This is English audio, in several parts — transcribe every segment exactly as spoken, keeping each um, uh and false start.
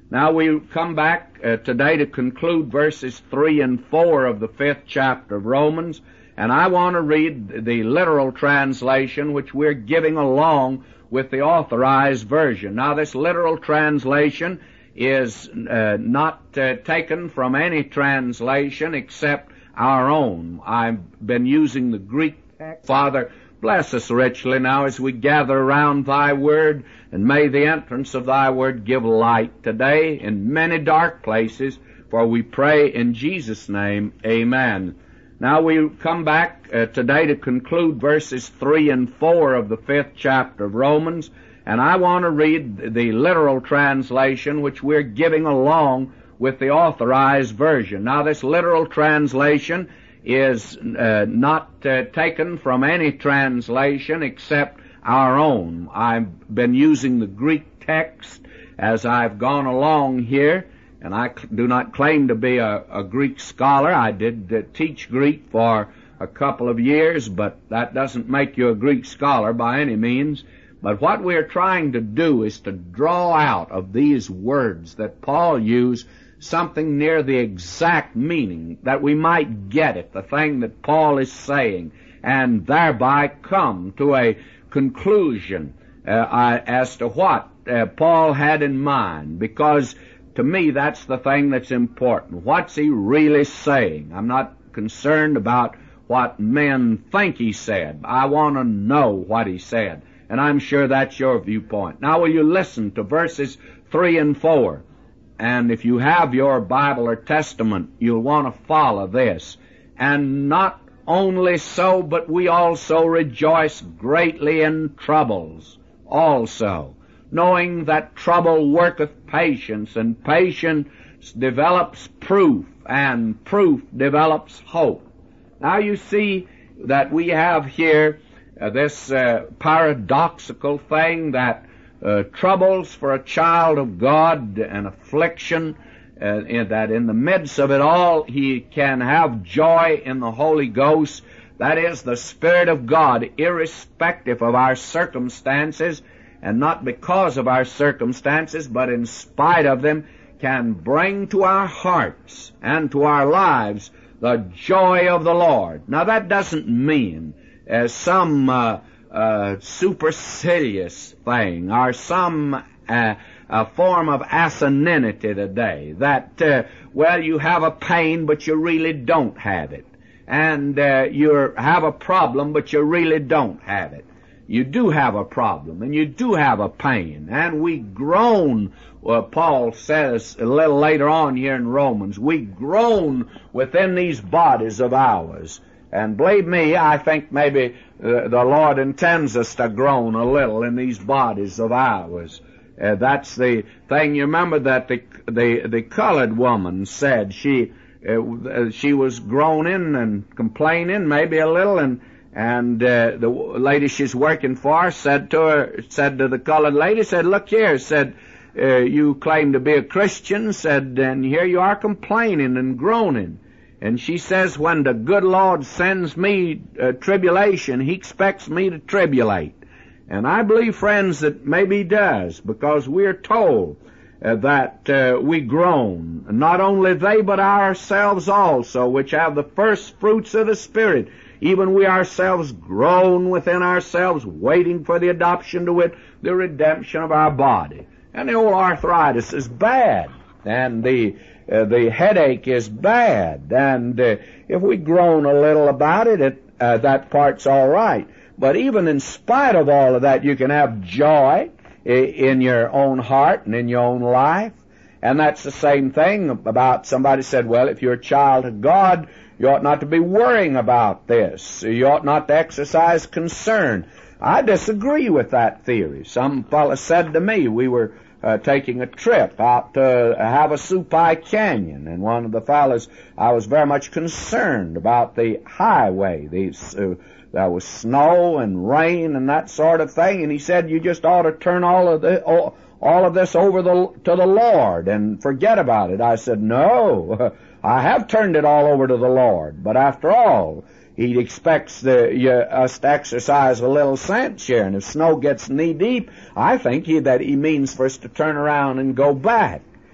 Now we come back uh, today to conclude verses three and four of the fifth chapter of Romans, and I want to read the literal translation which we're giving along with the Authorized Version. Now this literal translation is uh, not uh, taken from any translation except our own. I've been using the Greek text. Father, bless us richly now as we gather around Thy Word, and may the entrance of Thy Word give light today in many dark places, for we pray in Jesus' name, amen. Now we come back uh, today to conclude verses three and four of the fifth chapter of Romans, and I want to read the literal translation which we're giving along with the Authorized Version. Now this literal translation is uh, not uh, taken from any translation except our own. I've been using the Greek text as I've gone along here, and I do not claim to be a, a Greek scholar. I did uh, teach Greek for a couple of years, but that doesn't make you a Greek scholar by any means. But what we're trying to do is to draw out of these words that Paul used something near the exact meaning, that we might get it, the thing that Paul is saying, and thereby come to a conclusion uh, as to what uh, Paul had in mind, because to me that's the thing that's important. What's he really saying? I'm not concerned about what men think he said. I want to know what he said, and I'm sure that's your viewpoint. Now will you listen to verses three and four? And if you have your Bible or Testament, you'll want to follow this. And not only so, but we also rejoice greatly in troubles also, knowing that trouble worketh patience, and patience develops proof, and proof develops hope. Now you see that we have here uh, this uh, paradoxical thing that Uh, troubles for a child of God, and affliction, uh, in that in the midst of it all he can have joy in the Holy Ghost, that is the Spirit of God, irrespective of our circumstances, and not because of our circumstances, but in spite of them, can bring to our hearts and to our lives the joy of the Lord. Now that doesn't mean, as some uh, Uh, supercilious thing, or some uh, a form of asininity today, that, uh, well, you have a pain, but you really don't have it. And uh, you have a problem, but you really don't have it. You do have a problem, and you do have a pain. And we groan, well, Paul says a little later on here in Romans, we groan within these bodies of ours. And believe me, I think maybe uh, the Lord intends us to groan a little in these bodies of ours. Uh, that's the thing. You remember that the the, the colored woman said she uh, she was groaning and complaining maybe a little, and and uh, the lady she's working for said to her, said to the colored lady, said, "Look here," said, uh, "you claim to be a Christian," said, "and here you are complaining and groaning." And she says, when the good Lord sends me uh, tribulation, He expects me to tribulate. And I believe, friends, that maybe He does, because we're told uh, that uh, we groan. Not only they, but ourselves also, which have the first fruits of the Spirit. Even we ourselves groan within ourselves, waiting for the adoption, to wit, the redemption of our body. And the old arthritis is bad, and the Uh, the headache is bad, and uh, if we groan a little about it, it uh, that part's all right. But even in spite of all of that, you can have joy in your own heart and in your own life. And that's the same thing about, somebody said, well, if you're a child of God, you ought not to be worrying about this. You ought not to exercise concern. I disagree with that theory. Some fellow said to me, we were Uh, taking a trip out to Havasupai Canyon, and one of the fellows, I was very much concerned about the highway. These, uh, there was snow and rain and that sort of thing, and he said, you just ought to turn all of the, all, all of this over the, to the Lord and forget about it. I said, no, I have turned it all over to the Lord, but after all, He expects the, you, us to exercise a little sense here, and if snow gets knee-deep, I think he, that He means for us to turn around and go back.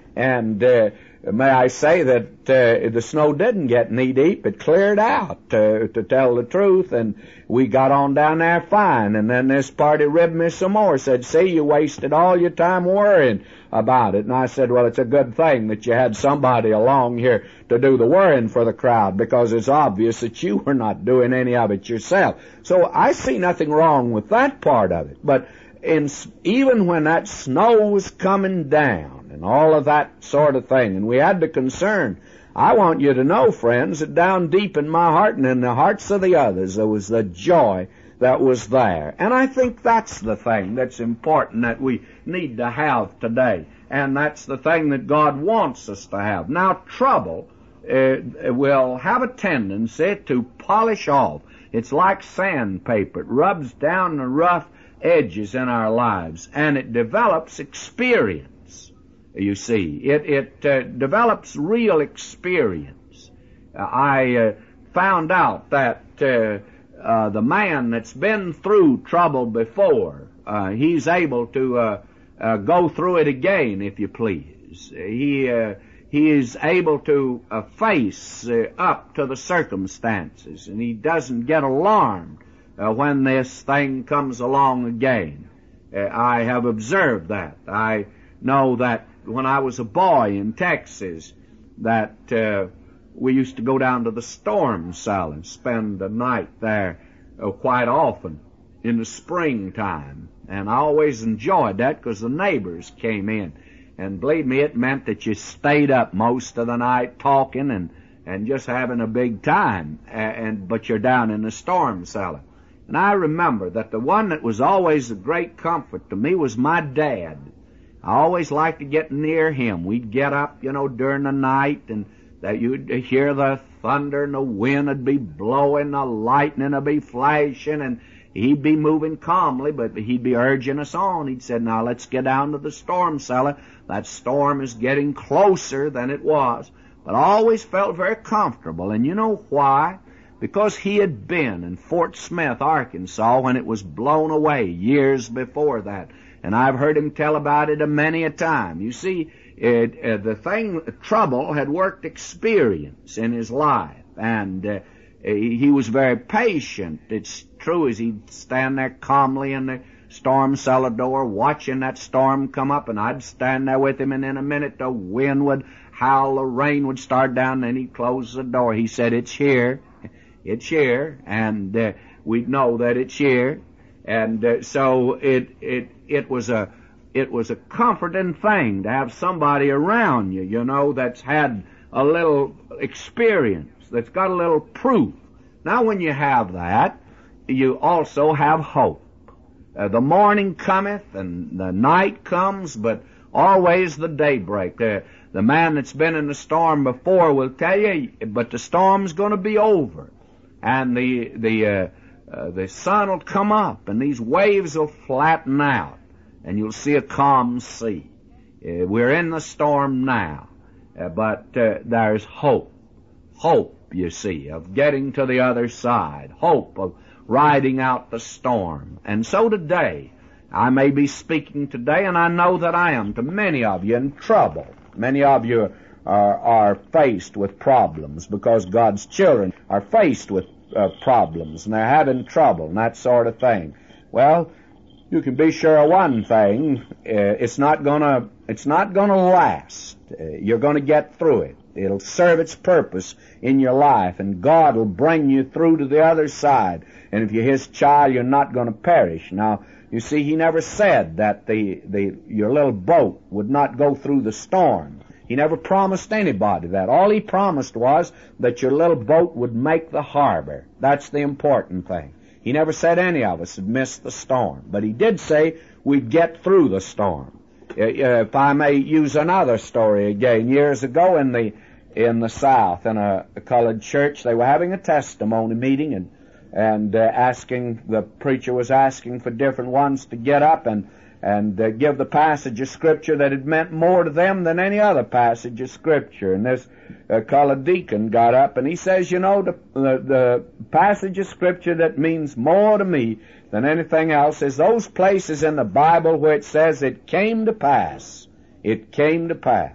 And uh, may I say that uh, the snow didn't get knee deep. It cleared out, uh, to tell the truth, and we got on down there fine. And then this party ribbed me some more, said, see, you wasted all your time worrying about it. And I said, well, it's a good thing that you had somebody along here to do the worrying for the crowd, because it's obvious that you were not doing any of it yourself. So I see nothing wrong with that part of it. But in, even when that snow was coming down and all of that sort of thing, and we had the concern, I want you to know, friends, that down deep in my heart and in the hearts of the others, there was the joy that was there. And I think that's the thing that's important that we need to have today. And that's the thing that God wants us to have. Now, trouble uh, will have a tendency to polish off. It's like sandpaper. It rubs down the rough edges in our lives, and it develops experience, you see. It, it uh, develops real experience. Uh, I uh, found out that uh, uh, the man that's been through trouble before, uh, he's able to uh, uh, go through it again, if you please. He uh, he is able to uh, face uh, up to the circumstances, and he doesn't get alarmed Uh, when this thing comes along again. Uh, I have observed that. I know that when I was a boy in Texas, that uh, we used to go down to the storm cell and spend the night there uh, quite often in the springtime. And I always enjoyed that because the neighbors came in. And believe me, it meant that you stayed up most of the night talking and, and just having a big time. Uh, and but you're down in the storm cellar. And I remember that the one that was always a great comfort to me was my dad. I always liked to get near him. We'd get up, you know, during the night, and that you'd hear the thunder and the wind would be blowing, the lightning would be flashing, and he'd be moving calmly, but he'd be urging us on. He'd say, now let's get down to the storm cellar. That storm is getting closer than it was. But I always felt very comfortable, and you know why? Because he had been in Fort Smith, Arkansas, when it was blown away years before that. And I've heard him tell about it a many a time. You see, it, uh, the thing, trouble had worked experience in his life. And uh, he, he was very patient. It's true as he'd stand there calmly in the storm cellar door watching that storm come up, and I'd stand there with him, and in a minute the wind would howl, the rain would start down, and then he'd close the door. He said, it's here. It's here, and uh, we'd know that it's here, and uh, so it it it was a it was a comforting thing to have somebody around you, you know, that's had a little experience, that's got a little proof. Now, when you have that, you also have hope. Uh, the morning cometh and the night comes, but always the daybreak. Uh, the man that's been in the storm before will tell you, but the storm's going to be over. And the the uh, uh, the sun will come up, and these waves will flatten out, and you'll see a calm sea. Uh, we're in the storm now, uh, but uh, there's hope. Hope, you see, of getting to the other side. Hope of riding out the storm. And so today, I may be speaking today, and I know that I am, to many of you in trouble. Many of you Are, are faced with problems because God's children are faced with uh, problems, and they're having trouble and that sort of thing. Well, you can be sure of one thing: uh, it's not gonna, it's not gonna last. Uh, you're gonna get through it. It'll serve its purpose in your life, and God will bring you through to the other side. And if you're His child, you're not gonna perish. Now, you see, He never said that the the your little boat would not go through the storm. He never promised anybody that. All He promised was that your little boat would make the harbor. That's the important thing. He never said any of us would miss the storm. But He did say we'd get through the storm. If I may use another story again. Years ago in the in the South, in a, a colored church, they were having a testimony meeting, and, and uh, asking, the preacher was asking for different ones to get up and and uh, give the passage of Scripture that had meant more to them than any other passage of Scripture. And this uh, colored deacon got up, and he says, you know, the, the, the passage of Scripture that means more to me than anything else is those places in the Bible where it says, it came to pass. It came to pass.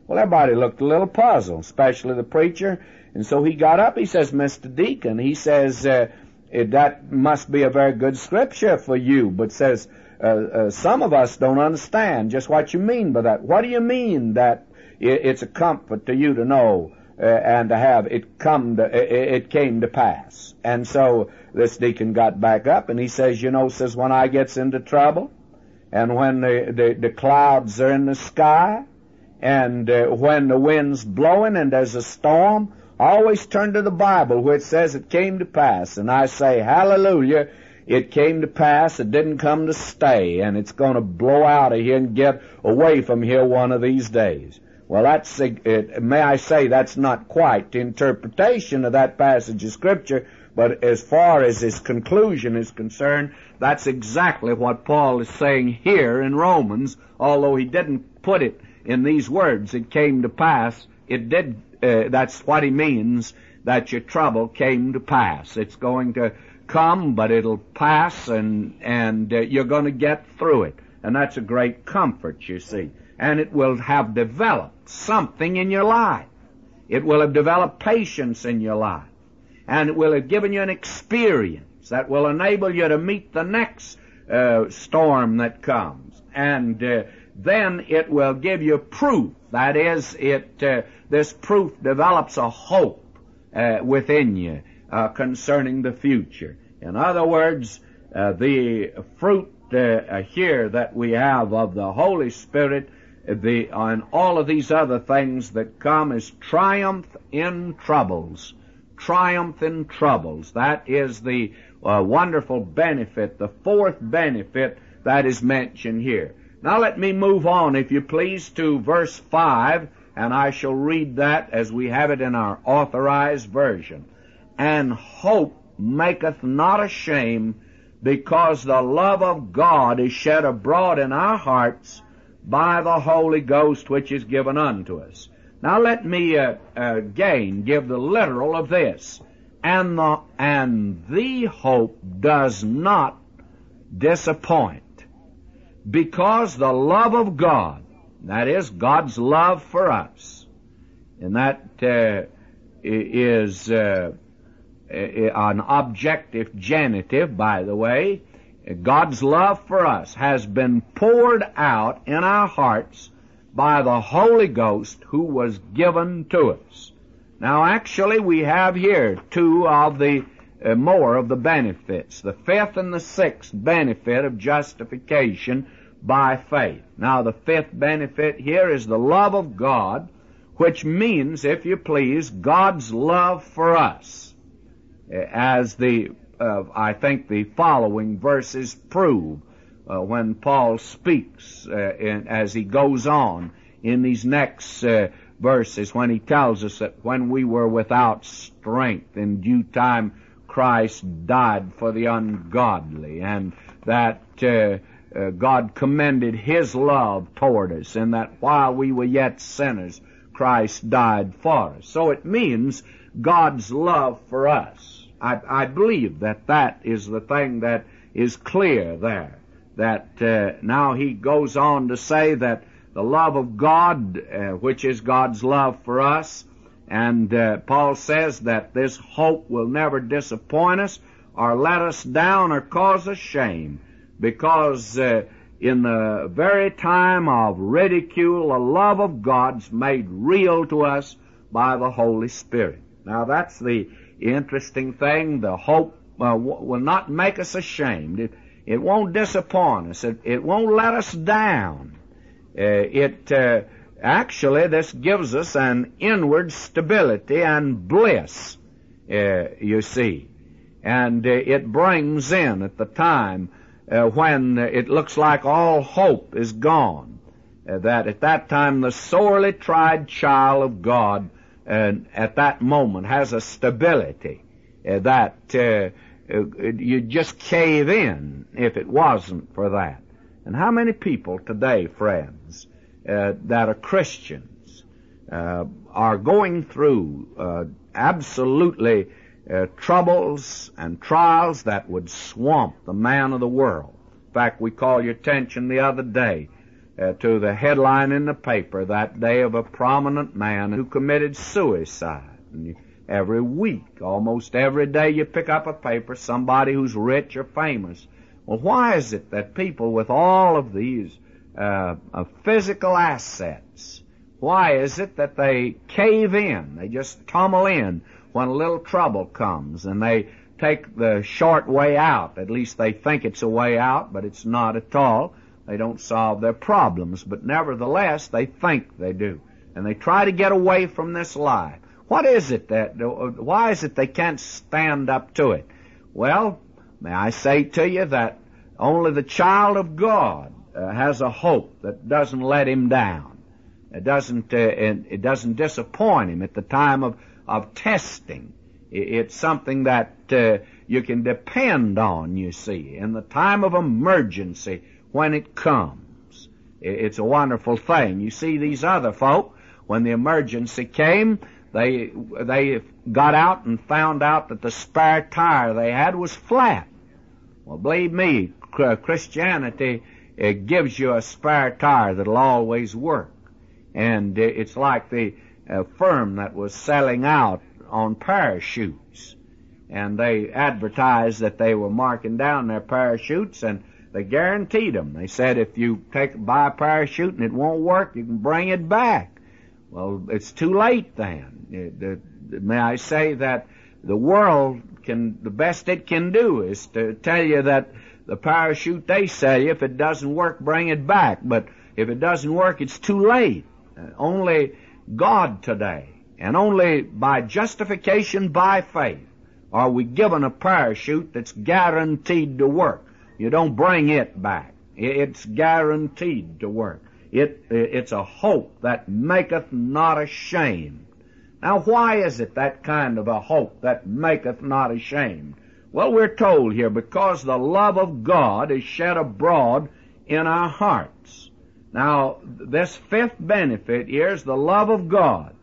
Well, everybody looked a little puzzled, especially the preacher. And so he got up, he says, Mister Deacon, he says, uh, that must be a very good scripture for you, but says, uh, uh, some of us don't understand just what you mean by that. What do you mean that it's a comfort to you to know uh, and to have it come to, it came to pass? And so this deacon got back up and he says, you know, says, when I gets into trouble and when the, the, the clouds are in the sky and uh, when the wind's blowing and there's a storm, I always turn to the Bible where it says it came to pass. And I say, hallelujah, it came to pass, it didn't come to stay, and it's going to blow out of here and get away from here one of these days. Well, that's, it, may I say, that's not quite the interpretation of that passage of Scripture, but as far as his conclusion is concerned, that's exactly what Paul is saying here in Romans, although he didn't put it in these words, it came to pass, it did, uh, that's what he means, that your trouble came to pass. It's going to come, but it'll pass, and, and uh, you're going to get through it. And that's a great comfort, you see. And it will have developed something in your life. It will have developed patience in your life. And it will have given you an experience that will enable you to meet the next uh, storm that comes. And uh, then it will give you proof. That is, it uh, this proof develops a hope uh, within you uh, concerning the future. In other words, uh, the fruit uh, here that we have of the Holy Spirit, the and all of these other things that come, is triumph in troubles. Triumph in troubles. That is the uh, wonderful benefit, the fourth benefit that is mentioned here. Now let me move on, if you please, to verse five, and I shall read that as we have it in our authorized version. And hope maketh not ashamed, because the love of God is shed abroad in our hearts by the Holy Ghost which is given unto us. Now let me uh, again give the literal of this. And the, and the hope does not disappoint, because the love of God, that is, God's love for us, and that uh, is uh, an objective genitive, by the way, God's love for us has been poured out in our hearts by the Holy Ghost who was given to us. Now actually we have here two of the uh, more of the benefits, the fifth and the sixth benefit of justification by faith. Now the fifth benefit here is the love of God, which means, if you please, God's love for us, as the uh, I think the following verses prove uh, when Paul speaks uh, in, as he goes on in these next uh, verses, when he tells us that when we were without strength, in due time Christ died for the ungodly, and that uh, uh, God commended His love toward us, and that while we were yet sinners, Christ died for us. So it means God's love for us. I, I believe that that is the thing that is clear there. That uh, now he goes on to say that the love of God, uh, which is God's love for us, and uh, Paul says that this hope will never disappoint us or let us down or cause us shame, because uh, in the very time of ridicule, the love of God's made real to us by the Holy Spirit. Now that's the interesting thing. The hope uh, will not make us ashamed. It, it won't disappoint us. It, it won't let us down. Uh, it uh, actually, this gives us an inward stability and bliss, uh, you see. And uh, it brings in at the time uh, when it looks like all hope is gone, uh, that at that time the sorely tried child of God uh, at that moment has a stability uh, that uh, you'd just cave in if it wasn't for that. And how many people today, friends, uh, that are Christians, uh, are going through uh, absolutely uh, troubles and trials that would swamp the man of the world. In fact, we called your attention the other day uh, to the headline in the paper that day of a prominent man who committed suicide. And you, every week, almost every day you pick up a paper, somebody who's rich or famous. Well, why is it that people with all of these uh, uh, physical assets, why is it that they cave in, they just tumble in when a little trouble comes, and they take the short way out? At least they think it's a way out, but it's not at all. They don't solve their problems, but nevertheless they think they do, and they try to get away from this life. What is it that, why is it they can't stand up to it? Well, may I say to you that only the child of God uh, has a hope that doesn't let him down. It doesn't, uh, it, it doesn't disappoint him at the time of, of testing. It's something that uh, you can depend on, you see, in the time of emergency when it comes. It's a wonderful thing. You see, these other folk, when the emergency came, they they got out and found out that the spare tire they had was flat. Well, believe me, Christianity it gives you a spare tire that'll always work. And it's like the uh, firm that was selling out on parachutes. And they advertised that they were marking down their parachutes, and they guaranteed them. They said if you take buy a parachute and it won't work, you can bring it back. Well, it's too late then. It, it, may I say that the world can, the best it can do is to tell you that the parachute they sell you, if it doesn't work, bring it back. But if it doesn't work, it's too late. Uh, only God today, and only by justification by faith, are we given a parachute that's guaranteed to work. You don't bring it back. It's guaranteed to work. It, it's a hope that maketh not ashamed. Now, why is it that kind of a hope that maketh not ashamed? Well, we're told here, because the love of God is shed abroad in our hearts. Now, this fifth benefit here is the love of God.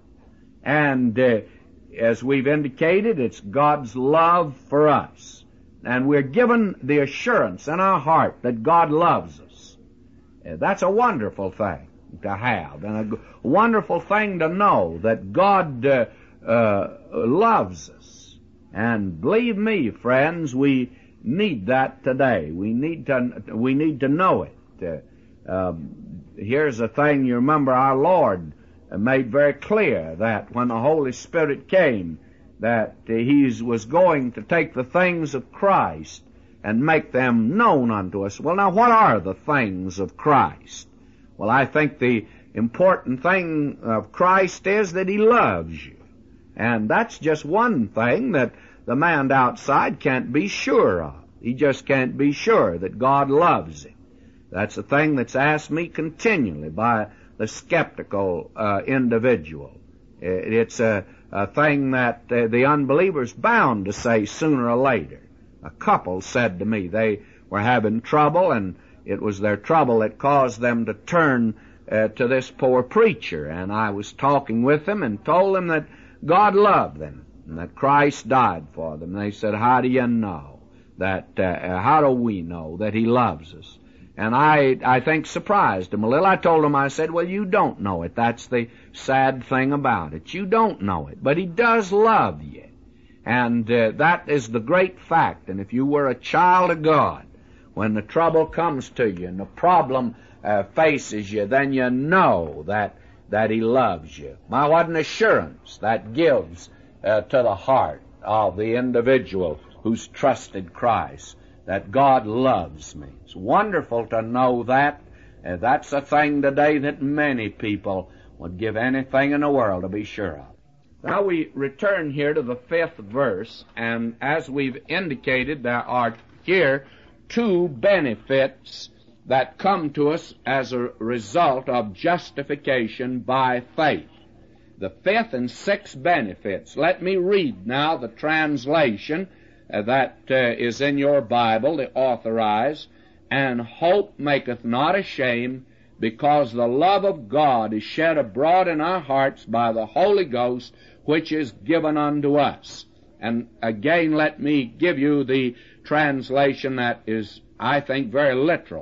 And uh, as we've indicated, it's God's love for us. And we're given the assurance in our heart that God loves us. Uh, that's a wonderful thing to have, and a g- wonderful thing to know that God uh, uh, loves us. And believe me, friends, we need that today. We need to we need to know it. Uh, um, here's a thing you remember our Lord made very clear, that when the Holy Spirit came, that He was going to take the things of Christ and make them known unto us. Well, now, what are the things of Christ? Well, I think the important thing of Christ is that He loves you. And that's just one thing that the man outside can't be sure of. He just can't be sure that God loves him. That's a thing that's asked me continually by the skeptical uh, individual. It's a, a thing that uh, the unbeliever's bound to say sooner or later. A couple said to me they were having trouble, and it was their trouble that caused them to turn uh, to this poor preacher. And I was talking with them and told them that God loved them and that Christ died for them. They said, how do you know that, uh, how do we know that He loves us? And I, I think, surprised them a little. I told them, I said, well, you don't know it. That's the sad thing about it. You don't know it, but He does love you. And uh, that is the great fact. And if you were a child of God, when the trouble comes to you and the problem uh, faces you, then you know that that He loves you. Now, what an assurance that gives uh, to the heart of the individual who's trusted Christ, that God loves me. It's wonderful to know that. Uh, that's a thing today that many people would give anything in the world to be sure of. Now we return here to the fifth verse, and as we've indicated, there are here two benefits that come to us as a result of justification by faith. The fifth and sixth benefits. Let me read now the translation uh, that uh, is in your Bible, the authorized. And hope maketh not ashamed, because the love of God is shed abroad in our hearts by the Holy Ghost, which is given unto us. And again, let me give you the translation that is, I think, very literal.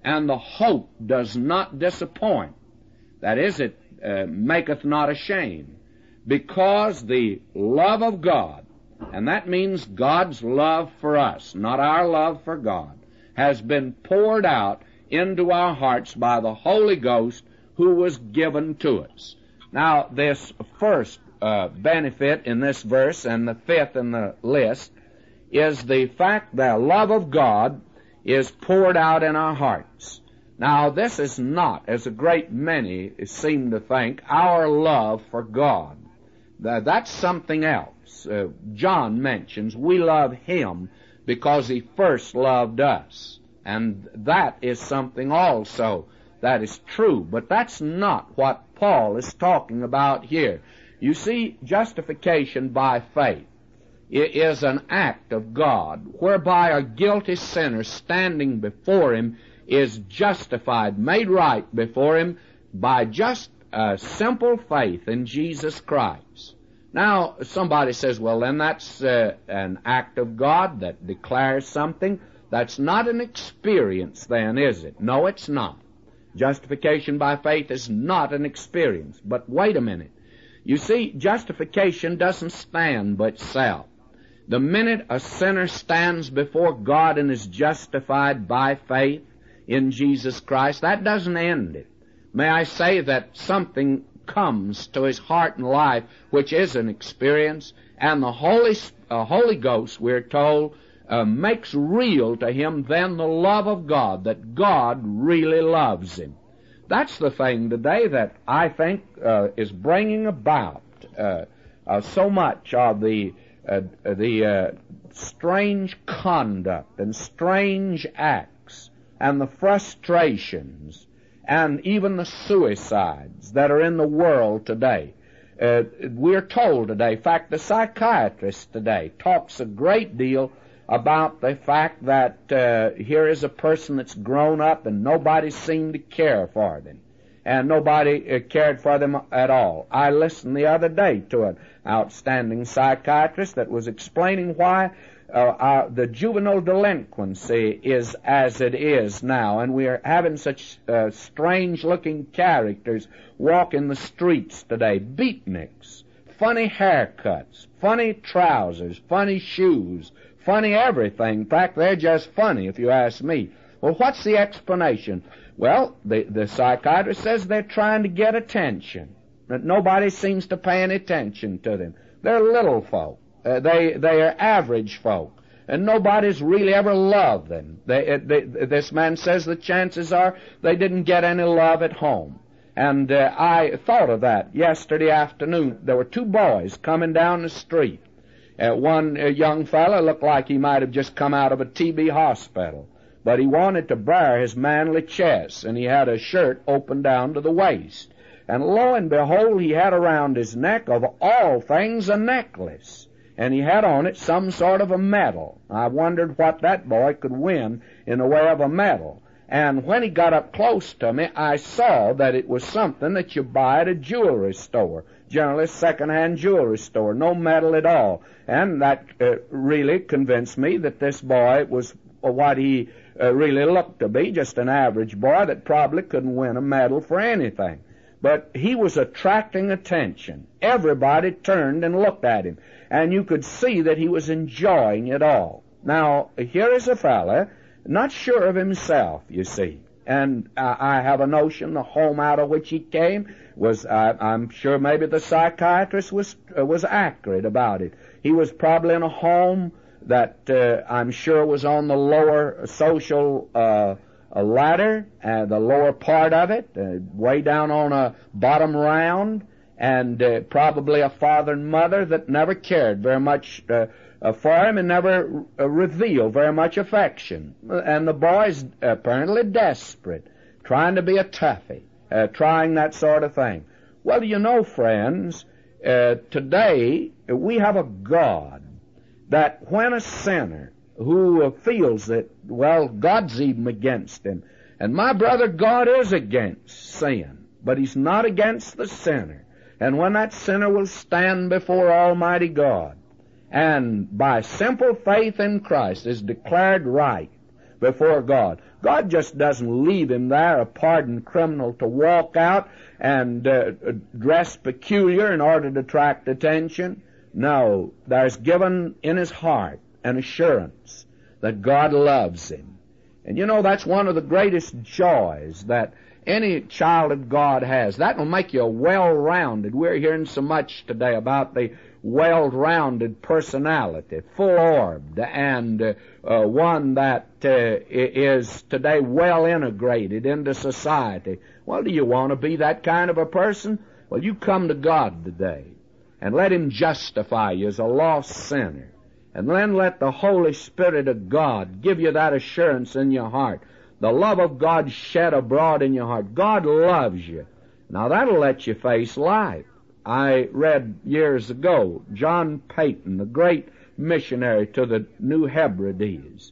and the hope does not disappoint. That is, it uh, maketh not ashamed, because the love of God, and that means God's love for us, not our love for God, has been poured out into our hearts by the Holy Ghost who was given to us. Now, this first uh, benefit in this verse, and the fifth in the list, is the fact that the love of God is poured out in our hearts. Now, this is not, as a great many seem to think, our love for God. That's something else. Uh, John mentions we love Him because He first loved us. And that is something also that is true. But that's not what Paul is talking about here. You see, justification by faith is an act of God whereby a guilty sinner standing before Him is justified, made right before Him by just a simple faith in Jesus Christ. Now, somebody says, well, then that's uh, an act of God that declares something. That's not an experience then, is it? No, it's not. Justification by faith is not an experience. But wait a minute. You see, justification doesn't stand by itself. The minute a sinner stands before God and is justified by faith in Jesus Christ, that doesn't end it. May I say that something comes to his heart and life which is an experience, and the Holy, uh, Holy Ghost, we're told, uh, makes real to him then the love of God, that God really loves him. That's the thing today that I think uh, is bringing about uh, uh, so much of the uh, the uh, strange conduct and strange acts and the frustrations and even the suicides that are in the world today. Uh, we're told today, in fact, the psychiatrist today talks a great deal about the fact that uh, here is a person that's grown up and nobody seemed to care for them, and nobody uh, cared for them at all. I listened the other day to an outstanding psychiatrist that was explaining why uh, uh, the juvenile delinquency is as it is now, and we are having such uh, strange-looking characters walking the streets today, beatniks, funny haircuts, funny trousers, funny shoes, funny everything. In fact, they're just funny, if you ask me. Well, what's the explanation? Well, the, the psychiatrist says they're trying to get attention, that nobody seems to pay any attention to them. They're little folk. Uh, they they are average folk, and nobody's really ever loved them. They, they, this man says the chances are they didn't get any love at home. And uh, I thought of that yesterday afternoon. There were two boys coming down the street. Uh, one uh, young fellow looked like he might have just come out of a T B hospital, but he wanted to bare his manly chest, and he had a shirt open down to the waist. And lo and behold, he had around his neck, of all things, a necklace. And he had on it some sort of a medal. I wondered what that boy could win in the way of a medal. And when he got up close to me, I saw that it was something that you buy at a jewelry store, generally a second-hand jewelry store, no medal at all. And that uh, really convinced me that this boy was what he uh, really looked to be, just an average boy that probably couldn't win a medal for anything. But he was attracting attention. Everybody turned and looked at him, and you could see that he was enjoying it all. Now, here is a fella not sure of himself, you see. And uh, I have a notion the home out of which he came was, uh, I'm sure maybe the psychiatrist was uh, was accurate about it. He was probably in a home that uh, I'm sure was on the lower social uh, ladder, uh, the lower part of it, uh, way down on a bottom round, and uh, probably a father and mother that never cared very much uh, uh, for him and never uh, revealed very much affection. And the boy's apparently desperate, trying to be a toughie, uh, trying that sort of thing. Well, you know, friends, uh, today we have a God that when a sinner who uh, feels that, well, God's even against him, and my brother, God is against sin, but He's not against the sinner. And when that sinner will stand before Almighty God, and by simple faith in Christ is declared right before God. God just doesn't leave him there, a pardoned criminal, to walk out and uh, dress peculiar in order to attract attention. No, there's given in his heart an assurance that God loves him. And you know, that's one of the greatest joys that any child of God has. That will make you well-rounded. We're hearing so much today about the well-rounded personality, full-orbed, and uh, uh, one that uh, is today well-integrated into society. Well, do you want to be that kind of a person? Well, you come to God today and let him justify you as a lost sinner. And then let the Holy Spirit of God give you that assurance in your heart. The love of God shed abroad in your heart. God loves you. Now that'll let you face life. I read years ago John Peyton, the great missionary to the New Hebrides,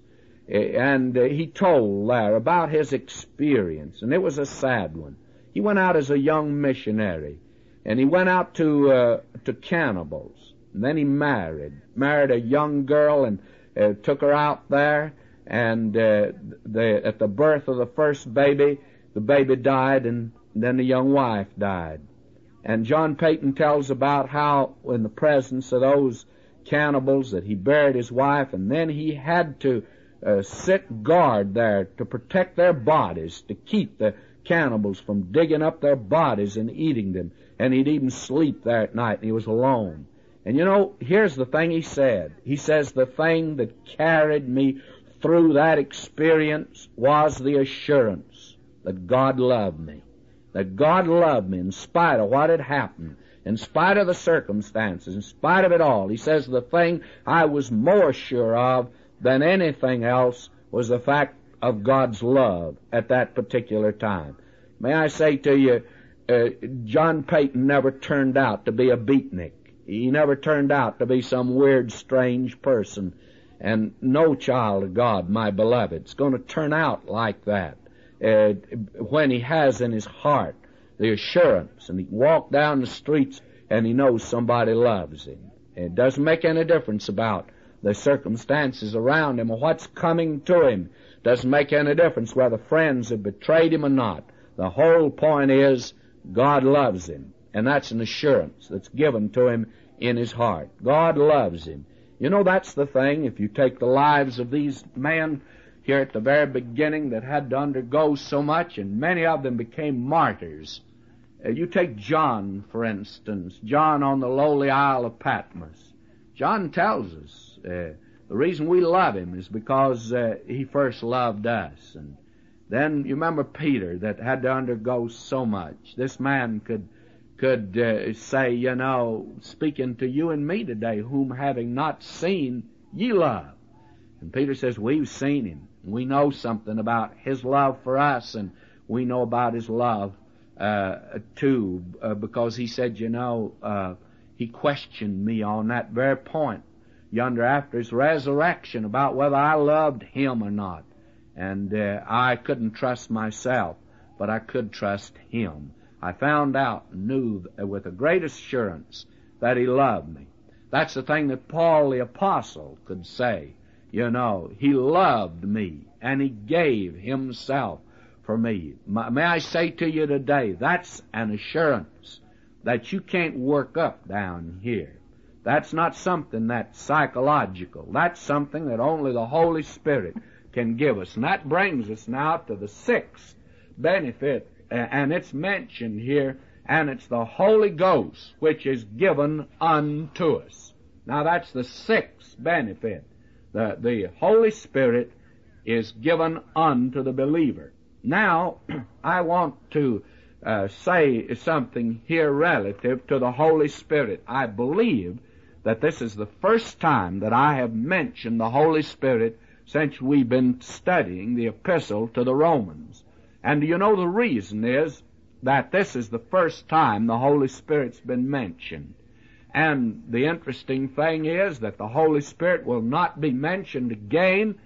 and he told there about his experience, and it was a sad one. He went out as a young missionary, and he went out to uh, to cannibals, and then he married, married a young girl, and uh, took her out there. And uh, the, at the birth of the first baby, the baby died, and then the young wife died. And John Peyton tells about how, in the presence of those cannibals, that he buried his wife, and then he had to uh, sit guard there to protect their bodies, to keep the cannibals from digging up their bodies and eating them. And he'd even sleep there at night, and he was alone. And you know, here's the thing he said. He says, the thing that carried me through that experience was the assurance that God loved me. That God loved me in spite of what had happened, in spite of the circumstances, in spite of it all. He says the thing I was more sure of than anything else was the fact of God's love at that particular time. May I say to you, uh, John Peyton never turned out to be a beatnik. He never turned out to be some weird, strange person. And no child of God, my beloved, is going to turn out like that uh, when he has in his heart the assurance, and he can walk down the streets and he knows somebody loves him. It doesn't make any difference about the circumstances around him or what's coming to him. It doesn't make any difference whether friends have betrayed him or not. The whole point is God loves him, and that's an assurance that's given to him in his heart. God loves him. You know, that's the thing. If you take the lives of these men here at the very beginning that had to undergo so much, and many of them became martyrs. Uh, you take John, for instance, John on the lowly Isle of Patmos. John tells us uh, the reason we love him is because uh, he first loved us. And then you remember Peter that had to undergo so much. This man could could uh, say, you know, speaking to you and me today, whom having not seen, ye love. And Peter says, we've seen him. We know something about his love for us, and we know about his love uh, too, uh, because he said, you know, uh, he questioned me on that very point yonder after his resurrection about whether I loved him or not. And uh, I couldn't trust myself, but I could trust him. I found out and knew with a great assurance that he loved me. That's the thing that Paul the Apostle could say. You know, he loved me, and he gave himself for me. May I say to you today, that's an assurance that you can't work up down here. That's not something that's psychological. That's something that only the Holy Spirit can give us. And that brings us now to the sixth benefit, and it's mentioned here, and it's the Holy Ghost, which is given unto us. Now that's the sixth benefit. The, the Holy Spirit is given unto the believer. Now, I want to uh, say something here relative to the Holy Spirit. I believe that this is the first time that I have mentioned the Holy Spirit since we've been studying the epistle to the Romans. And do you know the reason is that this is the first time the Holy Spirit's been mentioned. And the interesting thing is that the Holy Spirit will not be mentioned again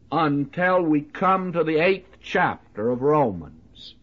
until we come to the eighth chapter of Romans.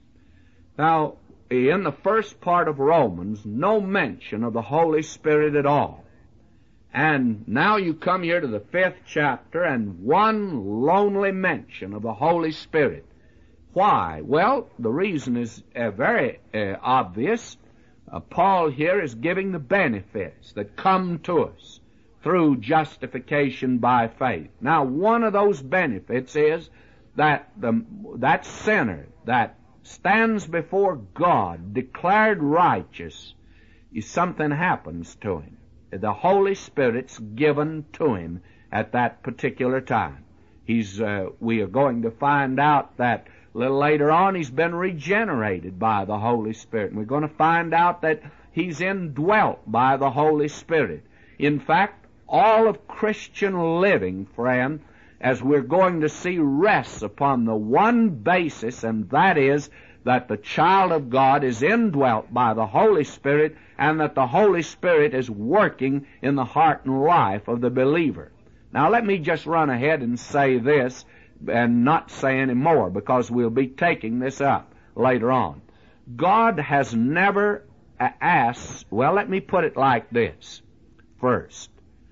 Now, in the first part of Romans, no mention of the Holy Spirit at all. And now you come here to the fifth chapter and one lonely mention of the Holy Spirit. Why? Well, the reason is uh, very uh, obvious. Uh, Paul here is giving the benefits that come to us through justification by faith. Now, one of those benefits is that the, that sinner that stands before God declared righteous, is something happens to him. The Holy Spirit's given to him at that particular time. He's, uh, we are going to find out that a little later on he's been regenerated by the Holy Spirit. And we're going to find out that he's indwelt by the Holy Spirit. In fact, all of Christian living, friend, as we're going to see, rests upon the one basis, and that is that the child of God is indwelt by the Holy Spirit, and that the Holy Spirit is working in the heart and life of the believer. Now let me just run ahead and say this, and not say any more, because we'll be taking this up later on. God has never asked, well, let me put it like this. First,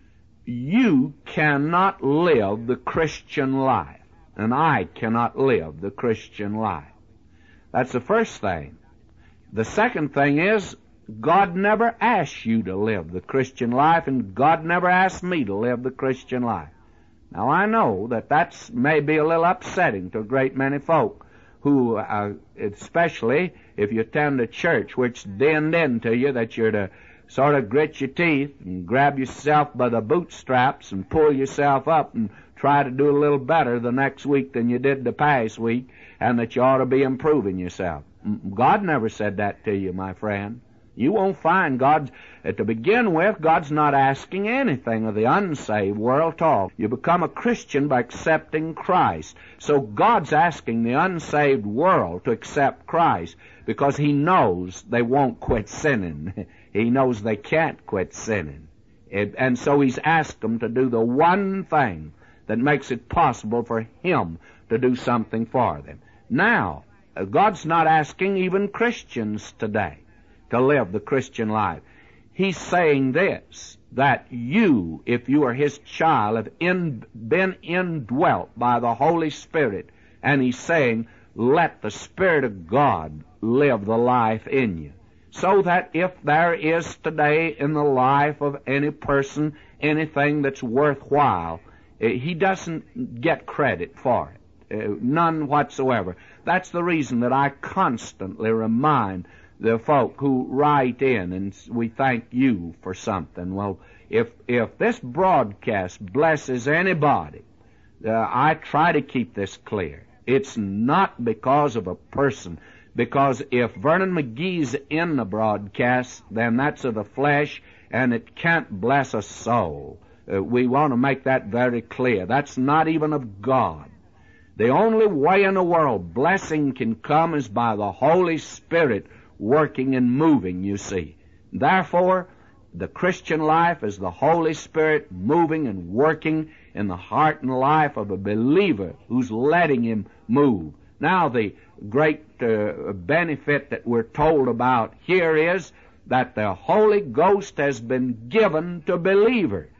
you cannot live the Christian life, and I cannot live the Christian life. That's the first thing. The second thing is, God never asked you to live the Christian life, and God never asked me to live the Christian life. Now, I know that that's may be a little upsetting to a great many folk who, uh, especially if you attend a church which dinned into you that you're to sort of grit your teeth and grab yourself by the bootstraps and pull yourself up and try to do a little better the next week than you did the past week, and that you ought to be improving yourself. God never said that to you, my friend. You won't find God, uh, to begin with, God's not asking anything of the unsaved world at all. You become a Christian by accepting Christ. So God's asking the unsaved world to accept Christ because He knows they won't quit sinning. He knows they can't quit sinning. It, and so He's asked them to do the one thing that makes it possible for Him to do something for them. Now, uh, God's not asking even Christians today to live the Christian life. He's saying this, that you, if you are His child, have in, been indwelt by the Holy Spirit, and He's saying, let the Spirit of God live the life in you. So that if there is today in the life of any person anything that's worthwhile, He doesn't get credit for it. Uh, none whatsoever. That's the reason that I constantly remind the folk who write in and we thank you for something. Well, if if this broadcast blesses anybody, uh, I try to keep this clear. It's not because of a person, because if Vernon McGee's in the broadcast, then that's of the flesh, and it can't bless a soul. Uh, we want to make that very clear. That's not even of God. The only way in the world blessing can come is by the Holy Spirit working and moving, you see. Therefore, the Christian life is the Holy Spirit moving and working in the heart and life of a believer who's letting Him move. Now, the great uh, benefit that we're told about here is that the Holy Ghost has been given to believers.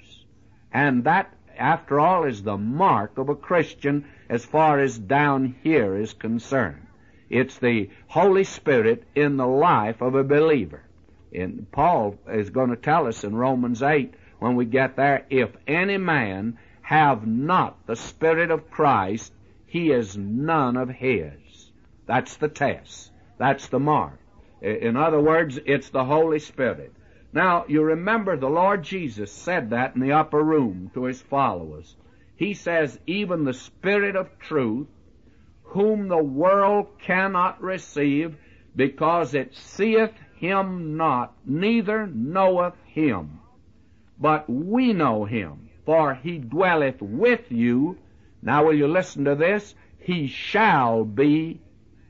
And that, after all, is the mark of a Christian as far as down here is concerned. It's the Holy Spirit in the life of a believer. And Paul is going to tell us in Romans eight, when we get there, if any man have not the Spirit of Christ, he is none of His. That's the test. That's the mark. In other words, it's the Holy Spirit. Now, you remember the Lord Jesus said that in the upper room to His followers. He says, even the Spirit of truth, whom the world cannot receive, because it seeth Him not, neither knoweth Him. But we know Him, for He dwelleth with you. Now will you listen to this? He shall be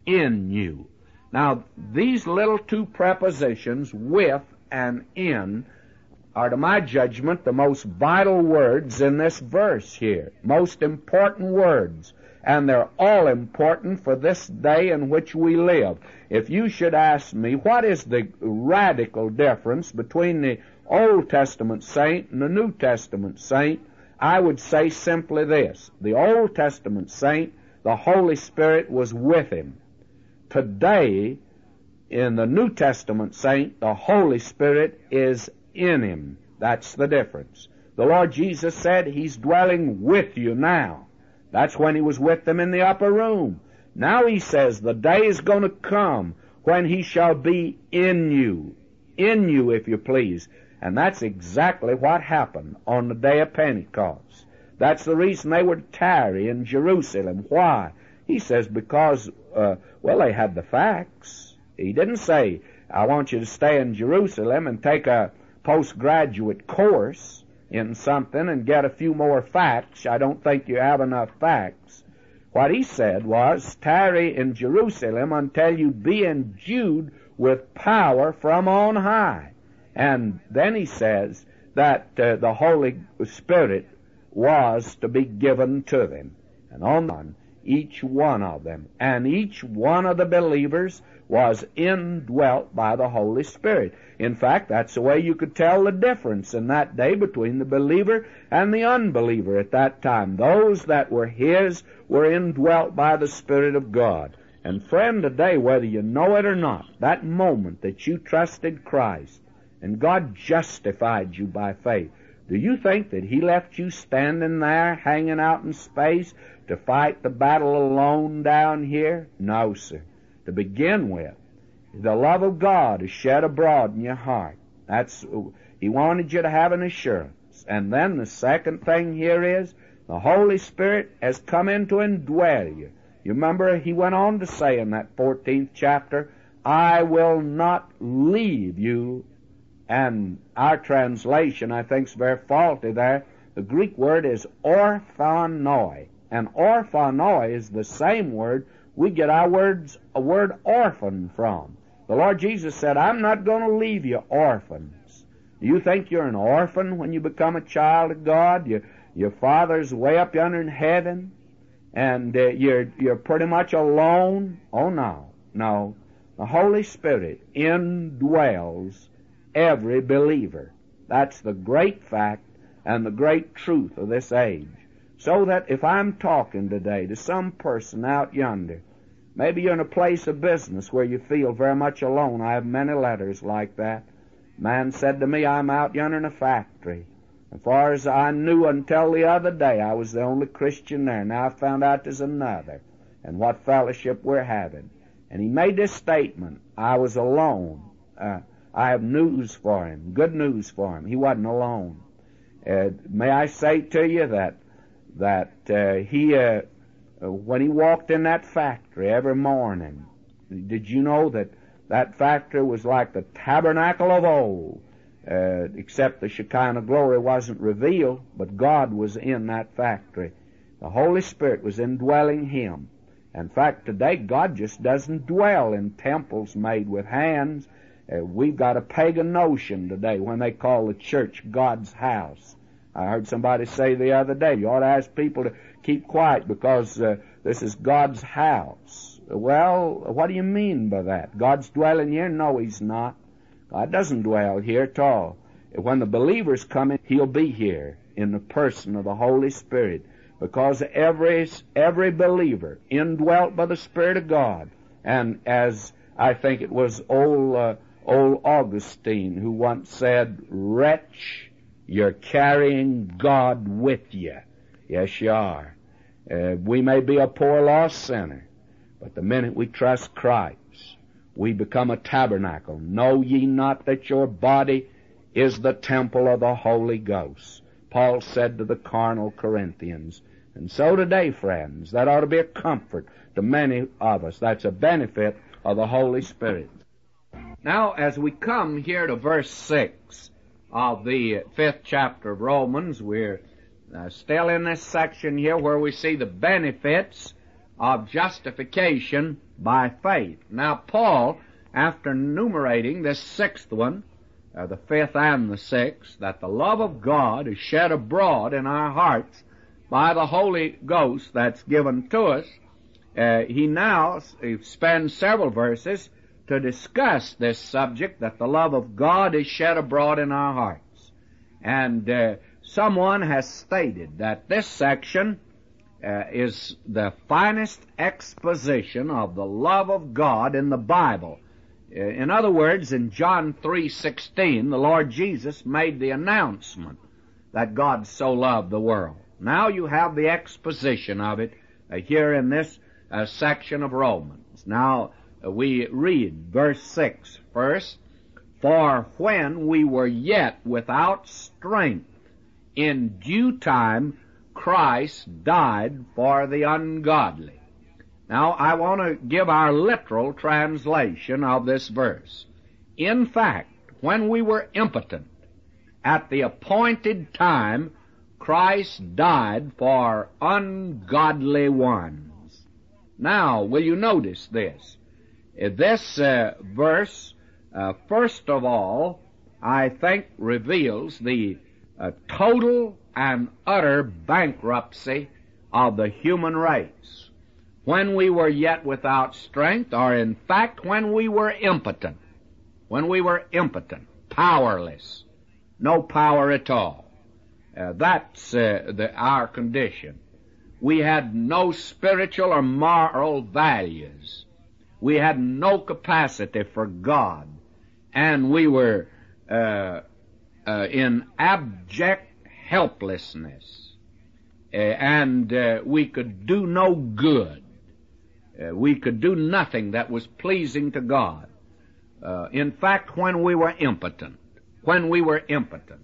in you. Now, these little two prepositions, with and in, are, to my judgment, the most vital words in this verse here. Most important words. and they're all important for this day in which we live. If you should ask me, what is the radical difference between the Old Testament saint and the New Testament saint, I would say simply this. The Old Testament saint, the Holy Spirit was with him. Today, in the New Testament saint, the Holy Spirit is in him. That's the difference. The Lord Jesus said He's dwelling with you now. That's when He was with them in the upper room. Now He says the day is going to come when He shall be in you. In you, if you please. And that's exactly what happened on the day of Pentecost. That's the reason they would tarry in Jerusalem. Why? He says because, uh, well, they had the facts. He didn't say, I want you to stay in Jerusalem and take a postgraduate course in something and get a few more facts. I don't think you have enough facts. What He said was, tarry in Jerusalem until you be endued with power from on high. And then He says that uh, the Holy Spirit was to be given to them. And on each one of them. And each one of the believers was indwelt by the Holy Spirit. In fact, that's the way you could tell the difference in that day between the believer and the unbeliever at that time. Those that were His were indwelt by the Spirit of God. And friend, today, whether you know it or not, that moment that you trusted Christ and God justified you by faith, do you think that He left you standing there, hanging out in space, to fight the battle alone down here? No, sir. To begin with, the love of God is shed abroad in your heart. That's, He wanted you to have an assurance. And then the second thing here is, the Holy Spirit has come in to indwell you. You remember He went on to say in that fourteenth chapter, I will not leave you. And our translation, I think, is very faulty there. The Greek word is orphanoi. And orphanoi is the same word we get our words, a word orphan from. The Lord Jesus said, I'm not going to leave you orphans. Do you think you're an orphan when you become a child of God? You, your Father's way up yonder in heaven, and uh, you're, you're pretty much alone? Oh, no, no. The Holy Spirit indwells every believer. That's the great fact and the great truth of this age. So that if I'm talking today to some person out yonder, maybe you're in a place of business where you feel very much alone. I have many letters like that. Man said to me, I'm out yonder in a factory. As far as I knew until the other day, I was the only Christian there. Now I found out there's another, and what fellowship we're having. And he made this statement, I was alone. Uh, I have news for him, good news for him. He wasn't alone. Uh, may I say to you that that uh, he, uh, when he walked in that factory every morning, did you know that that factory was like the tabernacle of old, uh, except the Shekinah glory wasn't revealed, but God was in that factory. The Holy Spirit was indwelling him. In fact, today God just doesn't dwell in temples made with hands. Uh, we've got a pagan notion today when they call the church God's house. I heard somebody say the other day, you ought to ask people to keep quiet because uh, this is God's house. Well, what do you mean by that? God's dwelling here? No, He's not. God doesn't dwell here at all. When the believers come in, He'll be here in the person of the Holy Spirit, because every every believer indwelt by the Spirit of God. And as I think it was old uh, old Augustine who once said, "Wretch, you're carrying God with you." Yes, you are. Uh, we may be a poor lost sinner, but the minute we trust Christ, we become a tabernacle. Know ye not that your body is the temple of the Holy Ghost? Paul said to the carnal Corinthians. And so today, friends, that ought to be a comfort to many of us. That's a benefit of the Holy Spirit. Now, as we come here to verse six of the fifth chapter of Romans, we're uh, still in this section here where we see the benefits of justification by faith. Now, Paul, after enumerating this sixth one, uh, the fifth and the sixth, that the love of God is shed abroad in our hearts by the Holy Ghost that's given to us, uh, he now spends several verses to discuss this subject, that the love of God is shed abroad in our hearts. And uh, someone has stated that this section uh, is the finest exposition of the love of God in the Bible. Uh, in other words, in John three sixteen, the Lord Jesus made the announcement that God so loved the world. Now you have the exposition of it uh, here in this uh, section of Romans. Now uh, we read verse six first. For when we were yet without strength, in due time Christ died for the ungodly. Now I want to give our literal translation of this verse. In fact, when we were impotent, at the appointed time, Christ died for ungodly ones. Now, will you notice this? This uh, verse, uh, first of all, I think reveals the uh, total and utter bankruptcy of the human race. When we were yet without strength, or in fact, when we were impotent, when we were impotent, powerless, no power at all. Uh, that's uh, the, our condition. We had no spiritual or moral values. We had no capacity for God. And we were uh, uh, in abject helplessness. Uh, and uh, we could do no good. Uh, we could do nothing that was pleasing to God. Uh, in fact, when we were impotent, when we were impotent,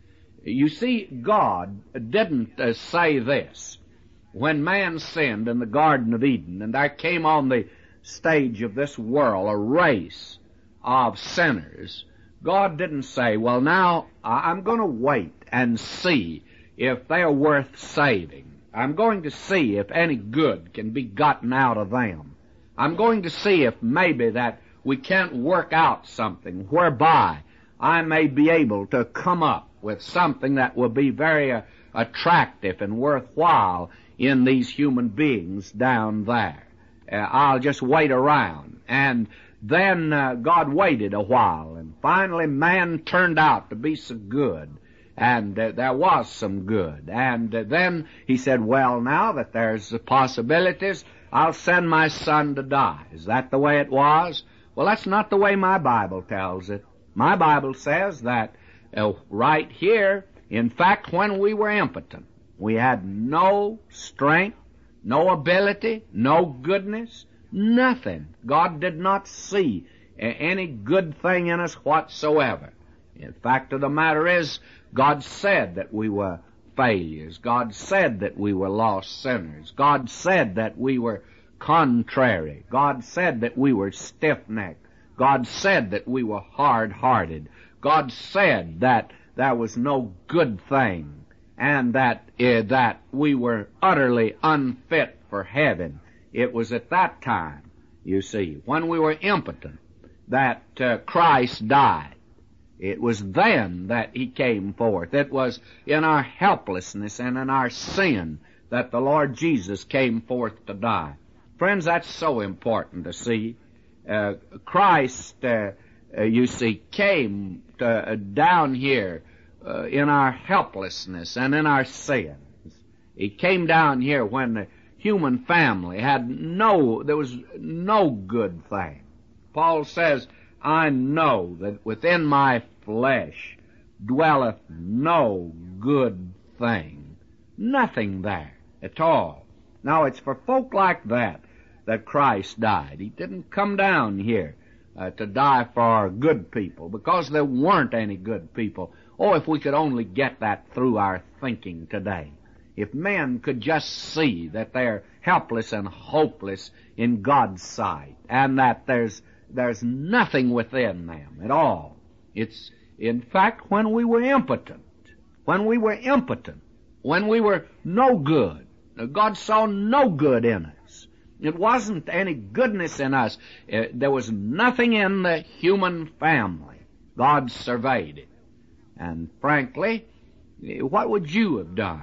you see, God didn't uh, say this. When man sinned in the Garden of Eden, and there came on the stage of this world a race of sinners, God didn't say, well, now I'm going to wait and see if they're worth saving. I'm going to see if any good can be gotten out of them. I'm going to see if maybe that we can't work out something whereby I may be able to come up with something that will be very uh, attractive and worthwhile in these human beings down there. Uh, I'll just wait around. And then uh, God waited a while, and finally man turned out to be so good, and uh, there was some good. And uh, then he said, well, now that there's the possibilities, I'll send my son to die. Is that the way it was? Well, that's not the way my Bible tells it. My Bible says that uh, right here, in fact, when we were impotent, we had no strength, no ability, no goodness, nothing. God did not see uh, any good thing in us whatsoever. In fact of the matter is, God said that we were failures. God said that we were lost sinners. God said that we were contrary. God said that we were stiff-necked. God said that we were hard-hearted. God said that there was no good thing, and that uh, that we were utterly unfit for heaven. It was at that time, you see, when we were impotent, that uh, Christ died. It was then that he came forth. It was in our helplessness and in our sin that the Lord Jesus came forth to die. Friends, that's so important to see. Uh, Christ, uh, uh, you see, came to, uh, down here uh, in our helplessness and in our sins. He came down here when the human family had no, there was no good thing. Paul says, I know that within my flesh dwelleth no good thing. Nothing there at all. Now, it's for folk like that that Christ died. He didn't come down here uh, to die for good people, because there weren't any good people. Oh, if we could only get that through our thinking today. If men could just see that they're helpless and hopeless in God's sight, and that there's there's nothing within them at all. It's, in fact, when we were impotent, when we were impotent, when we were no good, God saw no good in us. It wasn't any goodness in us. Uh, there was nothing in the human family. God surveyed it. And frankly, what would you have done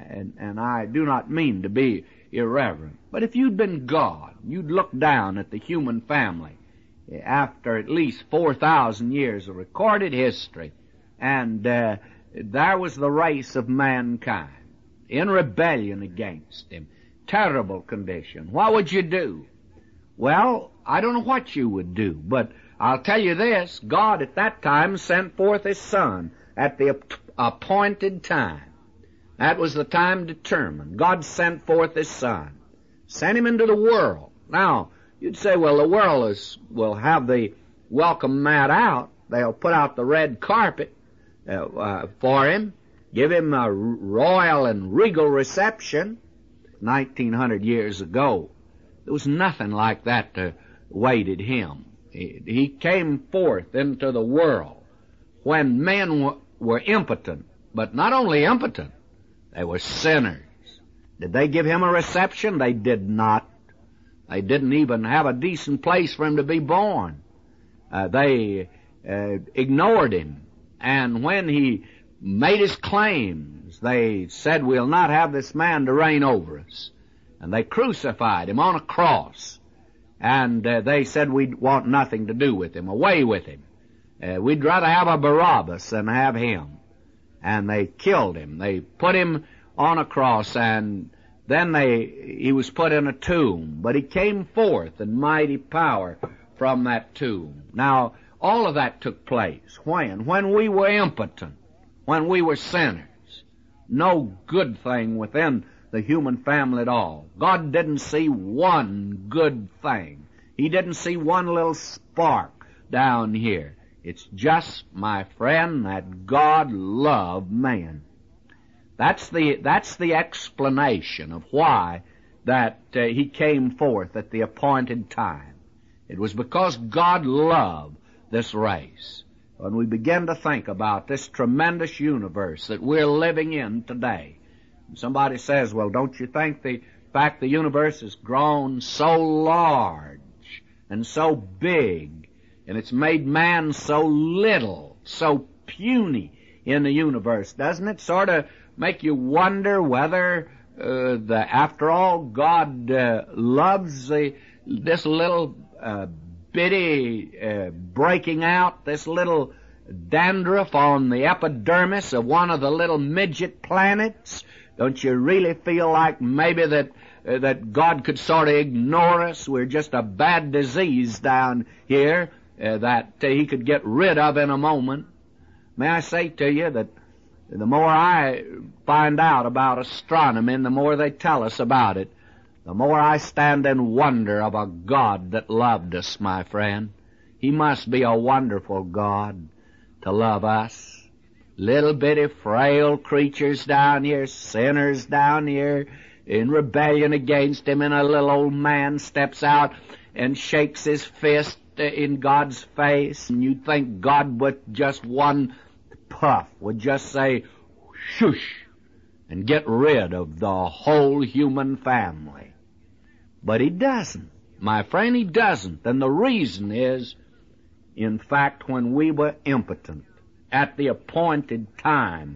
and, and I do not mean to be irreverent, but if you'd been God, you'd look down at the human family after at least four thousand years of recorded history, and uh, there was the race of mankind in rebellion against him. Terrible condition. What would you do? Well, I don't know what you would do, but I'll tell you this. God at that time sent forth His Son at the appointed time. That was the time determined. God sent forth His Son. Sent Him into the world. Now, you'd say, well, the world is, will have the welcome mat out. They'll put out the red carpet uh, uh, for Him, give Him a royal and regal reception. nineteen hundred years ago, there was nothing like that that awaited Him. He, he came forth into the world when men w- were impotent, but not only impotent, they were sinners. Did they give Him a reception? They did not. They didn't even have a decent place for Him to be born. Uh, they uh, ignored Him. And when He made His claims, they said, we'll not have this man to reign over us. And they crucified Him on a cross. And uh, they said, we'd want nothing to do with Him, away with Him. Uh, we'd rather have a Barabbas than have Him. And they killed Him. They put Him on a cross, and then they he was put in a tomb. But He came forth in mighty power from that tomb. Now, all of that took place. When? When we were impotent. When we were sinners. No good thing within the human family at all. God didn't see one good thing. He didn't see one little spark down here. It's just, my friend, that God loved man. That's the, that's the explanation of why that uh, He came forth at the appointed time. It was because God loved this race. When we begin to think about this tremendous universe that we're living in today, somebody says, well, don't you think the fact the universe has grown so large and so big, and it's made man so little, so puny in the universe, doesn't it sort of make you wonder whether, uh, the, after all, God uh, loves the, this little uh, bitty uh, breaking out, this little dandruff on the epidermis of one of the little midget planets? Don't you really feel like maybe that uh, that God could sort of ignore us? We're just a bad disease down here uh, that uh, He could get rid of in a moment. May I say to you that the more I find out about astronomy and the more they tell us about it, the more I stand in wonder of a God that loved us, my friend. He must be a wonderful God to love us. Little bitty frail creatures down here, sinners down here, in rebellion against Him, and a little old man steps out and shakes his fist in God's face, and you'd think God with just one puff would just say, shush, and get rid of the whole human family. But He doesn't. My friend, He doesn't. And the reason is, in fact, when we were impotent, at the appointed time,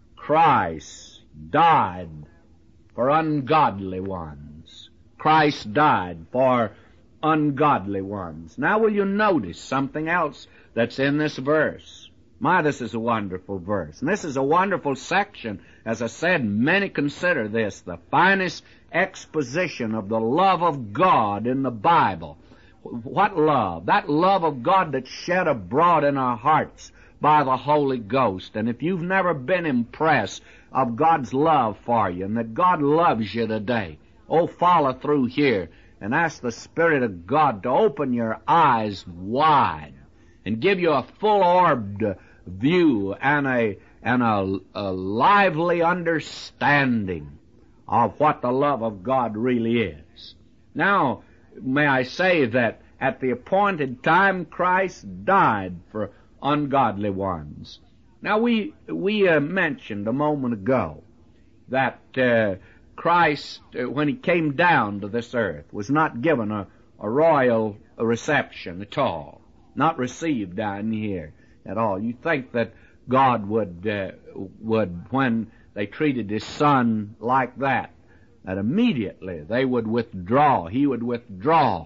Christ died for ungodly ones. Christ died for ungodly ones. Now will you notice something else that's in this verse? My, this is a wonderful verse. And this is a wonderful section. As I said, many consider this the finest exposition of the love of God in the Bible. What love? That love of God that's shed abroad in our hearts by the Holy Ghost. And if you've never been impressed of God's love for you and that God loves you today, oh, follow through here and ask the Spirit of God to open your eyes wide and give you a full-orbed view and a and a, a lively understanding of what the love of God really is. Now, may I say that at the appointed time, Christ died for ungodly ones. Now, we we uh, mentioned a moment ago that uh, Christ, uh, when He came down to this earth, was not given a, a royal reception at all, not received down here at all. You think that God would, uh, would when they treated his son like that, that immediately they would withdraw, he would withdraw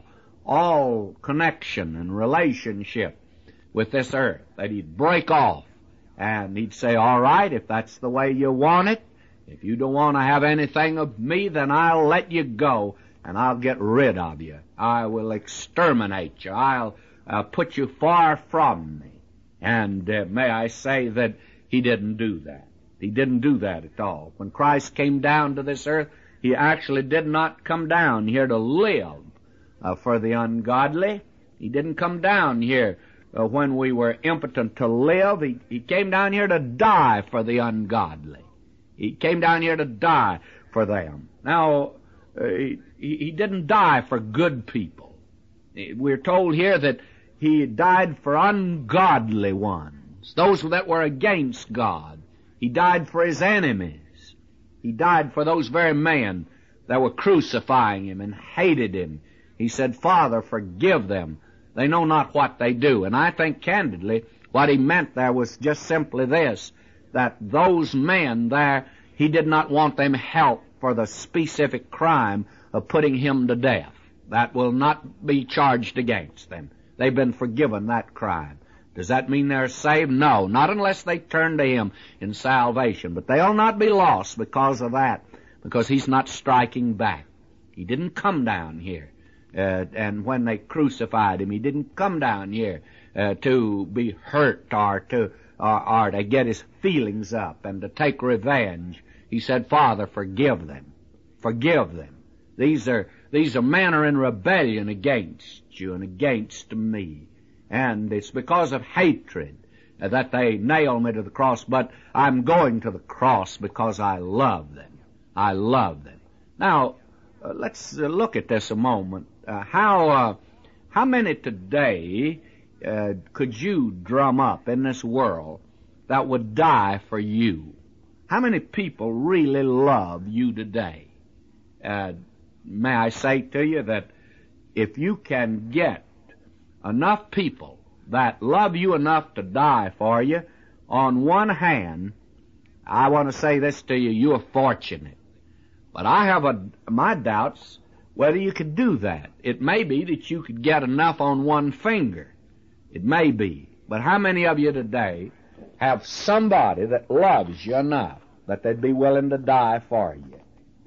all connection and relationship with this earth, that he'd break off, and he'd say, all right, if that's the way you want it, if you don't want to have anything of me, then I'll let you go, and I'll get rid of you. I will exterminate you. I'll uh, put you far from me. And uh, may I say that he didn't do that. He didn't do that at all. When Christ came down to this earth, he actually did not come down here to live uh, for the ungodly. He didn't come down here uh, when we were impotent to live. He, he came down here to die for the ungodly. He came down here to die for them. Now, uh, he, he didn't die for good people. We're told here that he died for ungodly ones, those that were against God. He died for his enemies. He died for those very men that were crucifying him and hated him. He said, Father, forgive them. They know not what they do. And I think candidly what he meant there was just simply this, that those men there, he did not want them help for the specific crime of putting him to death. That will not be charged against them. They've been forgiven that crime. Does that mean they're saved? No, not unless they turn to him in salvation. But they'll not be lost because of that, because he's not striking back. He didn't come down here. Uh, and when they crucified him, he didn't come down here uh, to be hurt or to, or, or to get his feelings up and to take revenge. He said, Father, forgive them. Forgive them. These are, these are men are in rebellion against you and against me. And it's because of hatred uh, that they nail me to the cross, but I'm going to the cross because I love them. I love them. Now, uh, let's uh, look at this a moment. Uh, how, uh, how many today uh, could you drum up in this world that would die for you? How many people really love you today? Uh, may I say to you that if you can get enough people that love you enough to die for you, on one hand, I want to say this to you, you are fortunate. But I have a, my doubts whether you could do that. It may be that you could get enough on one finger. It may be. But how many of you today have somebody that loves you enough that they'd be willing to die for you?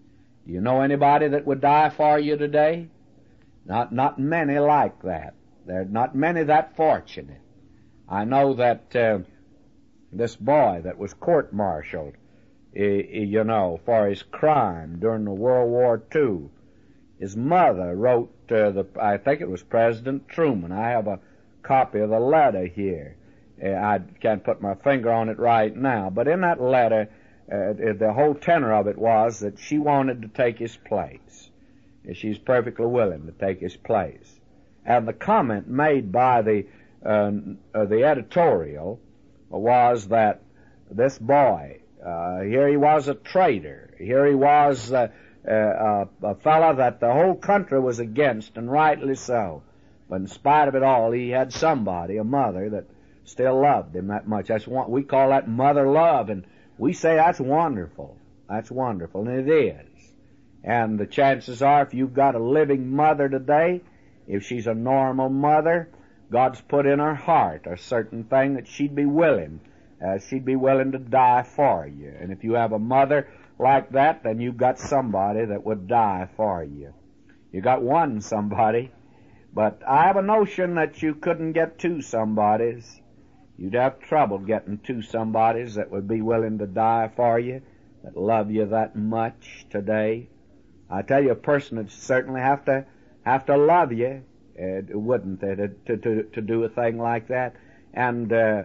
Do you know anybody that would die for you today? Not, not many like that. There are not many that fortunate. I know that uh, this boy that was court-martialed, uh, you know, for his crime during the World War Two, his mother wrote uh, the, I think it was President Truman. I have a copy of the letter here. Uh, I can't put my finger on it right now, but in that letter, uh, the whole tenor of it was that she wanted to take his place. She's perfectly willing to take his place. And the comment made by the uh, uh, the editorial was that this boy, uh, here he was a traitor. Here he was uh, uh, a fellow that the whole country was against, and rightly so. But in spite of it all, he had somebody, a mother, that still loved him that much. That's what we call that mother love, and we say that's wonderful. That's wonderful, and it is. And the chances are, if you've got a living mother today, if she's a normal mother, God's put in her heart a certain thing that she'd be willing. Uh, she'd be willing to die for you. And if you have a mother like that, then you've got somebody that would die for you. You got one somebody, but I have a notion that you couldn't get two somebodies. You'd have trouble getting two somebodies that would be willing to die for you, that love you that much today. I tell you, a person would certainly have to have to love you, uh, wouldn't they, to, to, to do a thing like that? And uh,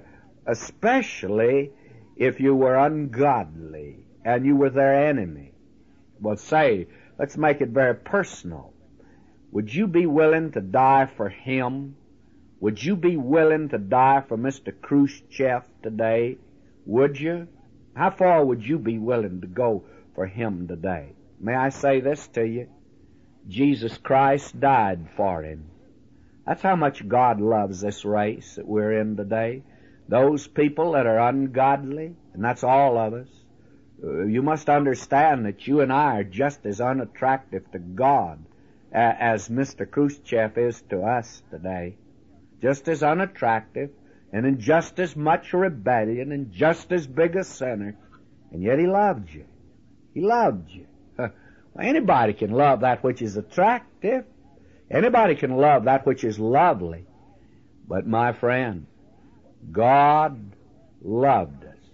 especially if you were ungodly and you were their enemy. Well, say, let's make it very personal. Would you be willing to die for him? Would you be willing to die for Mister Khrushchev today? Would you? How far would you be willing to go for him today? May I say this to you? Jesus Christ died for him. That's how much God loves this race that we're in today. Those people that are ungodly, and that's all of us, Uh, you must understand that you and I are just as unattractive to God uh, as Mister Khrushchev is to us today. Just as unattractive, and in just as much rebellion, and just as big a sinner, and yet he loved you. He loved you. Well, anybody can love that which is attractive. Anybody can love that which is lovely. But my friend, God loved us.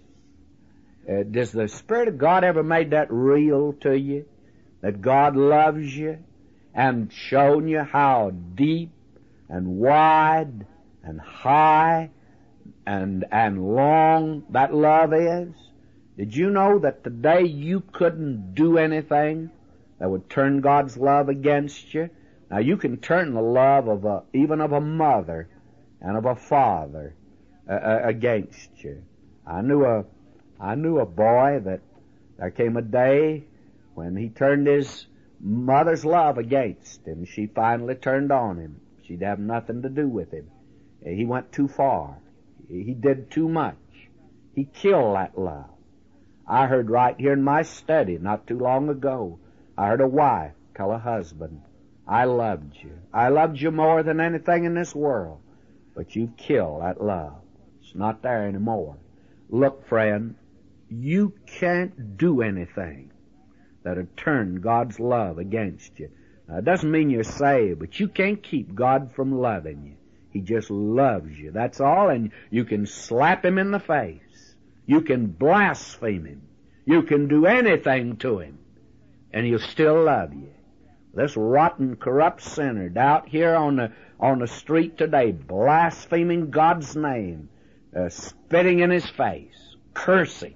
Uh, does the Spirit of God ever made that real to you? That God loves you and shown you how deep and wide and high and and long that love is? Did you know that today you couldn't do anything that would turn God's love against you? Now you can turn the love of a, even of a mother and of a father uh, uh, against you. I knew a, I knew a boy that there came a day when he turned his mother's love against him. She finally turned on him. She'd have nothing to do with him. He went too far. He did too much. He killed that love. I heard right here in my study not too long ago, I heard a wife tell a husband, I loved you. I loved you more than anything in this world, but you've killed that love. It's not there anymore. Look, friend, you can't do anything that'll turn God's love against you. Now, it doesn't mean you're saved, but you can't keep God from loving you. He just loves you. That's all, and you can slap him in the face. You can blaspheme him. You can do anything to him, and he'll still love you. This rotten, corrupt sinner out here on the on the street today, blaspheming God's name, uh, spitting in his face, cursing.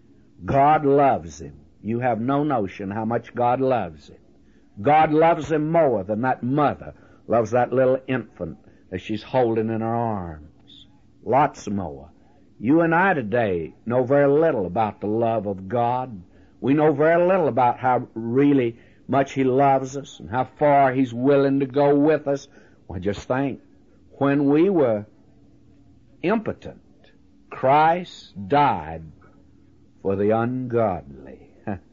God loves him. You have no notion how much God loves him. God loves him more than that mother loves that little infant that she's holding in her arms. Lots more. You and I today know very little about the love of God. We know very little about how really much he loves us and how far he's willing to go with us. Well, just think, when we were impotent, Christ died for the ungodly.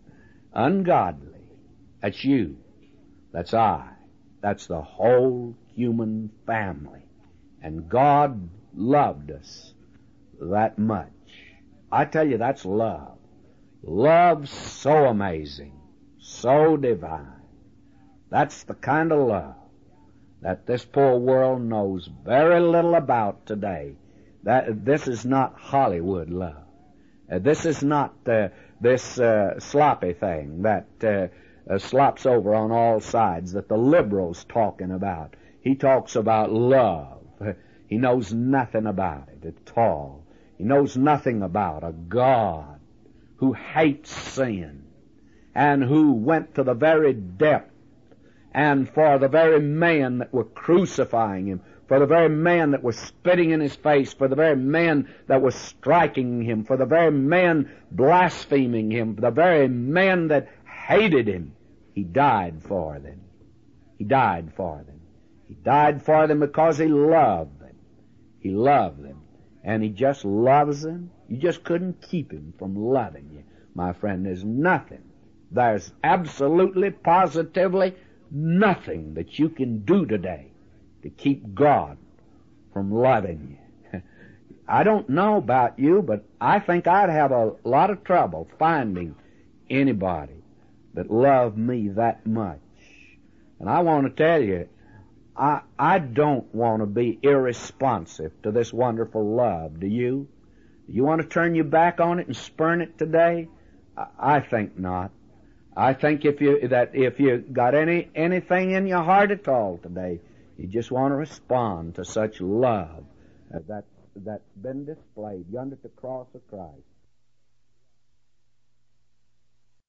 Ungodly. That's you. That's I. That's the whole human family. And God loved us that much. I tell you, that's love. Love so amazing, so divine. That's the kind of love that this poor world knows very little about today. That this is not Hollywood love. Uh, this is not uh, this uh, sloppy thing that uh, uh, slops over on all sides that the liberals talking about. He talks about love. He knows nothing about it at all. He knows nothing about a God who hates sin and who went to the very depth and for the very man that were crucifying him, for the very man that was spitting in his face, for the very man that was striking him, for the very man blaspheming him, for the very man that hated him, he died for them. He died for them. He died for them because he loved them. He loved them. And he just loves them. You just couldn't keep him from loving you. My friend, there's nothing. There's absolutely, positively nothing that you can do today to keep God from loving you. I don't know about you, but I think I'd have a lot of trouble finding anybody that loved me that much. And I want to tell you, I, I don't want to be irresponsive to this wonderful love. Do you? Do you want to turn your back on it and spurn it today? I, I think not. I think if you, that if you got any, anything in your heart at all today, you just want to respond to such love uh, that, that's been displayed yonder at the cross of Christ.